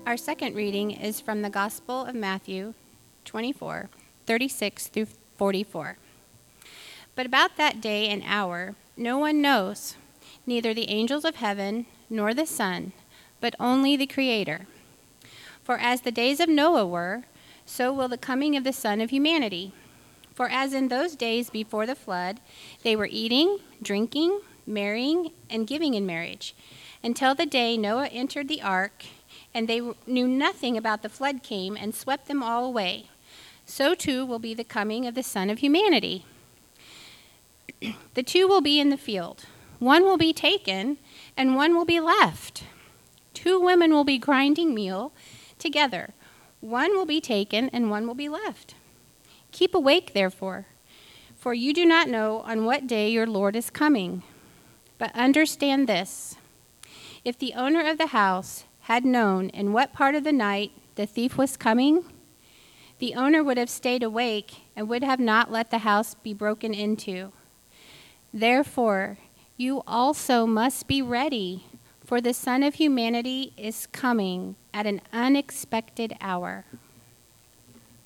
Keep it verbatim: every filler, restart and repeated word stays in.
Our second reading is from the Gospel of Matthew twenty-four, thirty-six through forty-four. But about that day and hour no one knows, neither the angels of heaven nor the Son, but only the Creator. For as the days of Noah were, so will the coming of the Son of Humanity. For as in those days before the flood, they were eating, drinking, marrying, and giving in marriage, until the day Noah entered the ark, and they knew nothing about the flood came and swept them all away. So too will be the coming of the Son of Humanity. The two will be in the field. One will be taken, and one will be left. Two women will be grinding meal together. One will be taken, and one will be left. Keep awake, therefore, for you do not know on what day your Lord is coming. But understand this: if the owner of the house had known in what part of the night the thief was coming, the owner would have stayed awake and would have not let the house be broken into. Therefore, you also must be ready, for the Son of Humanity is coming at an unexpected hour.